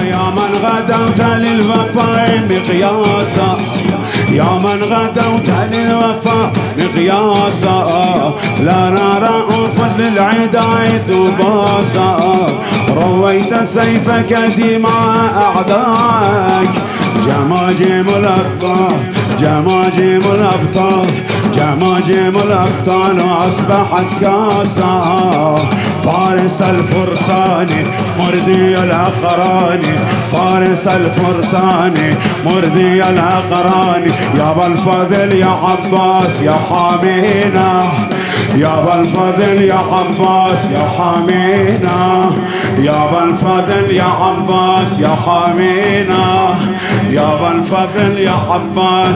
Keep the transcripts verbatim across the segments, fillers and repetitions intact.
يا من غدوت للوفاء مقياسا، يا من غدوت للوفاء مقياسا، لا نرى أنفر للعداء دباسا، رويت سيفك دماء أعدائك، جماجم الأبطال جماجم الأبطال جماجم الأبطال أصبحت كاسا، فارس الفرسان مردي الأقران، فارس الفرسان مردي الأقران، يا ابا الفضل يا عباس يا حامينا، يا ابا الفضل يا عباس يا حامينا، يا ابا الفضل يا عباس يا حامينا، يا ابا الفضل يا عباس.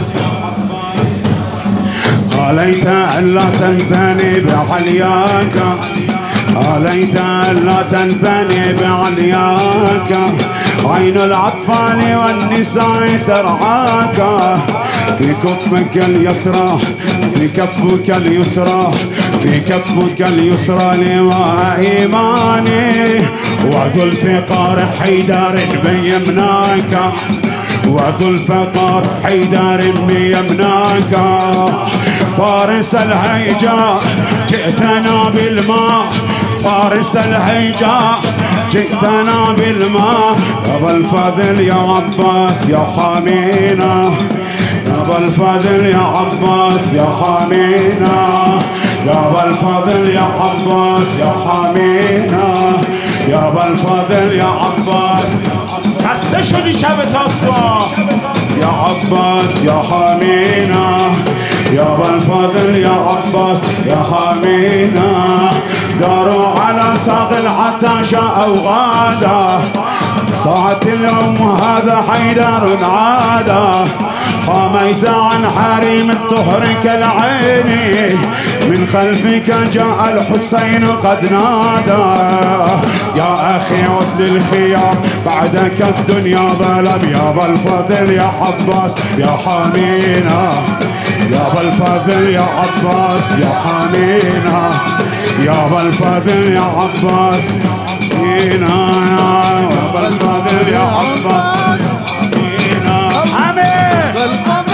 عليت ألا تنثني بعلياك، عليت ألا تنثني بعلياك، عين الأطفال والنساء ترعاك، في كفك اليسرى في كفك اليسرى في كفك اليسرى لواء إيماني، وذو الفقار حيدر بيمناك، وذو الفقار حيدر بيمناك، فارس الهيجاء جئتنا بالماء، فارس الهيجاء جئتنا بالماء، يا ابا الفضل يا عباس يا حامينا، يا ابا الفضل يا عباس يا حامينا، يا ابا الفضل يا عباس يا حامينا، يا ابا الفضل يا عباس. خسته شدی شب تاسوا يا عباس يا حامينا، يا ابا الفضل يا عباس يا حامينا، داروا على ساق العطاشة أو غادا، ساعة اليوم هذا حيدر عادا، حميت عن حريم الطهر كالعين، من خلفك جاء الحسين قد نادى، يا أخي عد للخيام بعدك الدنيا ظلم، يا ابا الفضل يا عباس يا حامينا، يا ابا الفضل يا عباس يا حامينا، يا ابا الفضل يا عباس فينا، يا ابا الفضل يا عباس فينا.